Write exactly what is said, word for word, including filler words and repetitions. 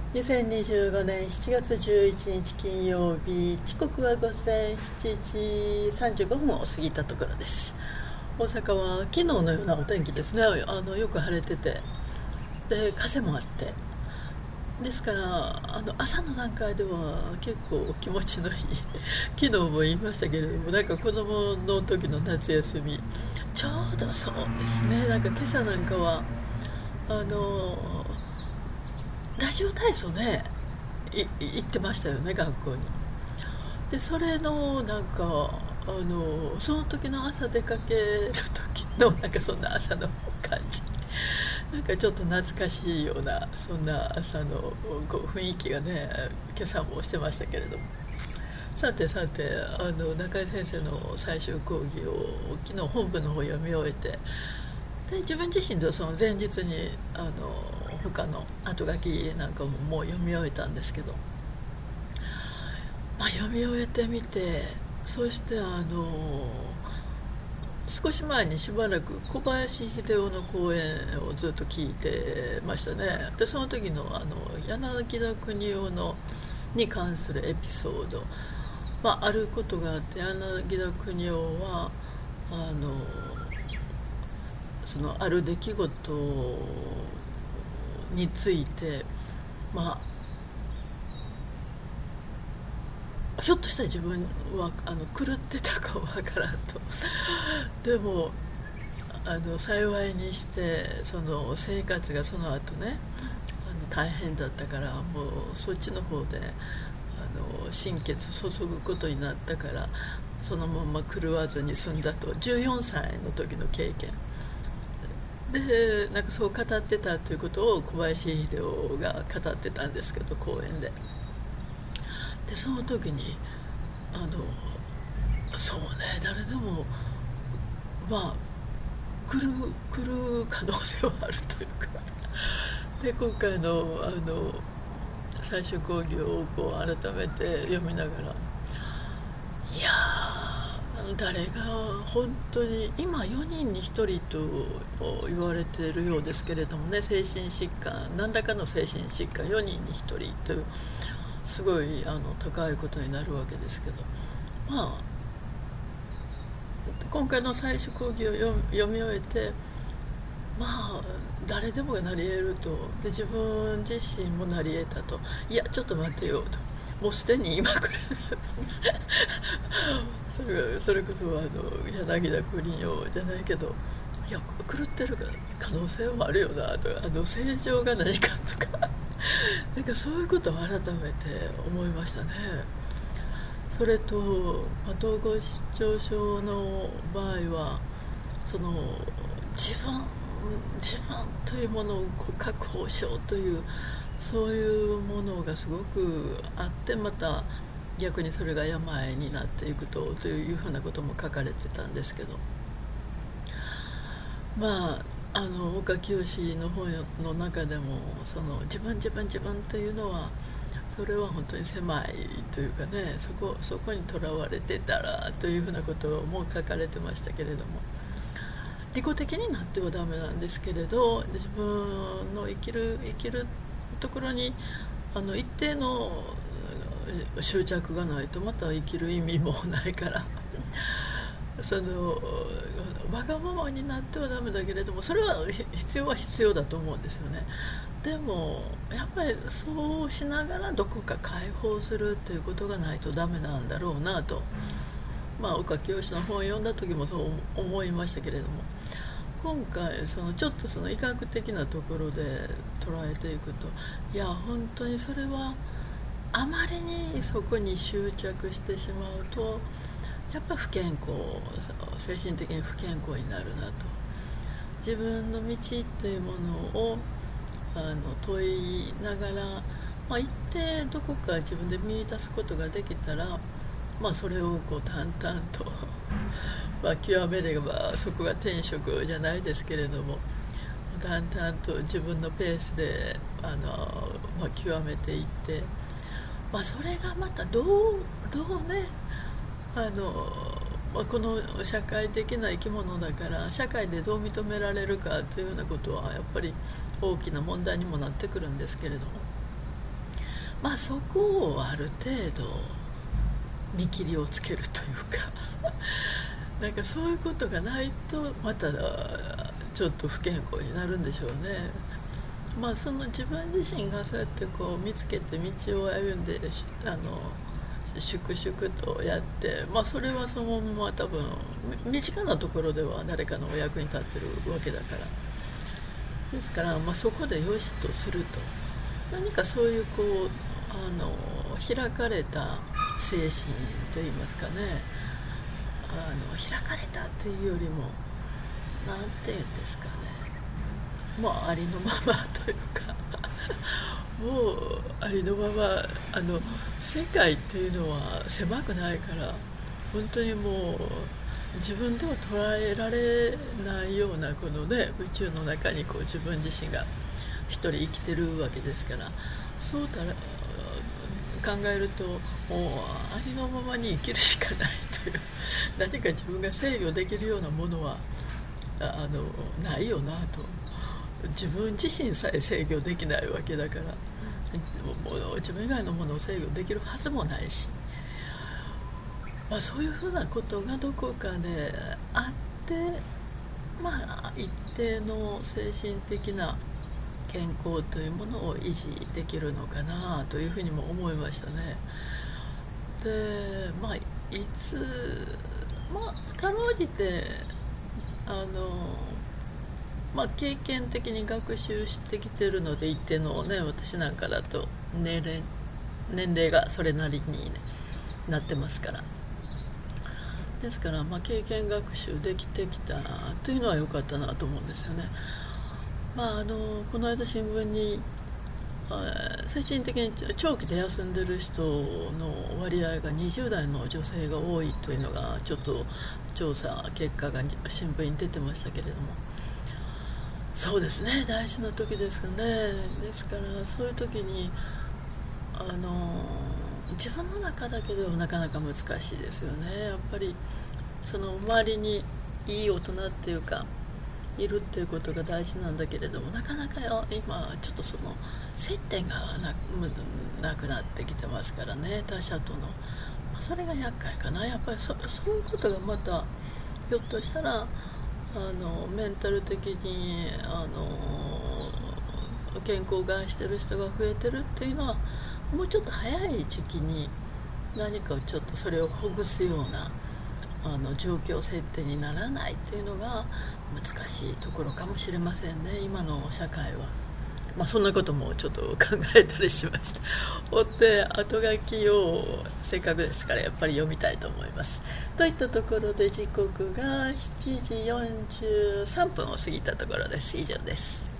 にせんにじゅうごねんしちがつじゅういちにち金曜日、時刻は午前しちじさんじゅうごふんを過ぎたところです。大阪は昨日のようなお天気ですね。あのよく晴れてて、で風もあって、ですからあの朝の段階では結構気持ちのいい昨日も言いましたけれども、なんか子供の時の夏休みちょうどそうですね。なんか今朝なんかはあのラジオ体操ねい行ってましたよね、学校に。でそれのなんかあのその時の朝出かける時のなんかそんな朝の感じ、なんかちょっと懐かしいようなそんな朝のこう雰囲気がね、今朝もしてましたけれども。さてさて、あの中井先生の最終講義を昨日本部の方読み終えて、で自分自身でその前日にあの他の後書きなんかももう読み終えたんですけど、まあ、読み終えてみて、そしてあの少し前にしばらく小林秀夫の講演をずっと聞いてましたね。でその時のあの柳田国男のに関するエピソード、まあ、あることがあって、柳田国男はあのそのある出来事について、まあ、ひょっとしたら自分はあの狂ってたかわからんとでもあの幸いにしてその生活がその後ね、あの大変だったから、もうそっちの方であの心血注ぐことになったから、そのまま狂わずに済んだと。じゅうよんさいの時の経験でなんかそう語ってたということを小林秀夫が語ってたんですけど、講演で。でその時にあのそうね、誰でもまあ来る来る可能性はあるというかで今回のあの最終講義をこう改めて読みながら、いやー、誰が本当に今よにんにひとりと言われているようですけれどもね、精神疾患、何らかの精神疾患よにんにひとりというすごいあの高いことになるわけですけど、まあ今回の最終講義を読読み終えて、まあ誰でもがなり得ると。で自分自身もなり得たと。いやちょっと待ってよと、もうすでに今来るそれそれこそあの柳田国男じゃないけど、いや狂ってる可能性もあるよなと、あの正常が何かとかなんかそういうことを改めて思いましたね。それと、まあ、統合失調症の場合はその自分自分というものを確保しようというそういうものがすごくあって、また逆にそれが病になっていくとというふうなことも書かれてたんですけど、まああの岡清の本の中でもその自分自分自分というのはそれは本当に狭いというかね、そこそこにとらわれてたらというふうなことも書かれてましたけれども、利己的になってはダメなんですけれど、自分の生きる生きるところにあの一定の執着がないとまた生きる意味もないからそのわがままになってはダメだけれども、それは必要は必要だと思うんですよね。でもやっぱりそうしながらどこか解放するっていうことがないとダメなんだろうなと、まあ岡清の本を読んだ時もそう思いましたけれども、今回そのちょっとその医学的なところで捉えていくと、いや本当にそれはあまりにそこに執着してしまうとやっぱ不健康、精神的に不健康になるなと。自分の道っていうものをあの問いながら、まあ、一定どこか自分で見出すことができたら、まあ、それをこう淡々とまあ極めればそこが天職じゃないですけれども、淡々と自分のペースであの、まあ、極めていって、まあ、それがまたどうどうね、あの、まあ、この社会的な生き物だから社会でどう認められるかというようなことはやっぱり大きな問題にもなってくるんですけれども、 まあそこをある程度見切りをつけるというかなんかそういうことがないとまたちょっと不健康になるんでしょうね。まあその自分自身がそうやってこう見つけて道を歩んであの粛々とやって、まあ、それはそのまま多分身近なところでは誰かのお役に立ってるわけだからですから、まあ、そこでよしとすると何かそういうこうあの開かれた精神といいますかね、あの開かれたというよりも何て言うんですかね、まあありのままというかもうありのままあの世界っていうのは狭くないから本当にもう自分では捉えられないようなこのね宇宙の中にこう自分自身が一人生きてるわけですから、そうたら考えるともうありのままに生きるしかないという何か自分が制御できるようなものはあのないよなと。自分自身さえ制御できないわけだからもう自分以外のものを制御できるはずもないし、まあ、そういうふうなことがどこかであって、まあ、一定の精神的な健康というものを維持できるのかなというふうにも思いましたね。で、まあ、いつ、まあ、かろうじてあのまあ、経験的に学習してきてるので一定のね、私なんかだと年齢、年齢がそれなりに、ね、なってますから、ですから、まあ、経験学習できてきたというのは良かったなと思うんですよね。まあ、あのこの間新聞に精神的に長期で休んでる人の割合がにじゅう代の女性が多いというのがちょっと調査結果が新聞に出てましたけれども、そうですね、大事な時ですかね。ですからそういう時にあの自分の中だけではなかなか難しいですよね。やっぱりその周りにいい大人っていうかいるっていうことが大事なんだけれども、なかなか今ちょっとその接点が な, なくなってきてますからね、他者との、まあ、それが厄介かな。やっぱり そ, そういうことがまたひょっとしたらあのメンタル的にあの健康を害してる人が増えてるっていうのはもうちょっと早い時期に何かちょっとそれをほぐすようなあの状況設定にならないっていうのが難しいところかもしれませんね、今の社会は。まあ、そんなこともちょっと考えたりしました。追って後書きをせっかくですからやっぱり読みたいと思います。といったところで時刻がしちじよんじゅうさんぷんを過ぎたところです。以上です。